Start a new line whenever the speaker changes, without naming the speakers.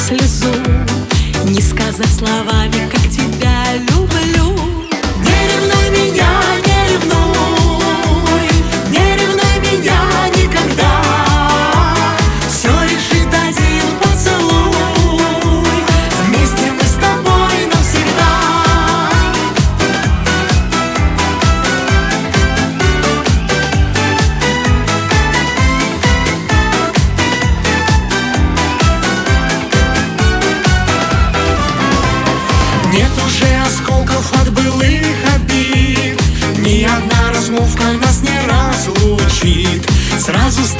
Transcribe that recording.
слезу, не сказать словами, как тебя люблю. Не ревнуй меня, не ревнуй, не ревнуй меня никогда. Все решит один поцелуй, вместе мы с тобой навсегда. Нет уже осколков от былых обид, ни одна размолвка нас не разлучит. Сразу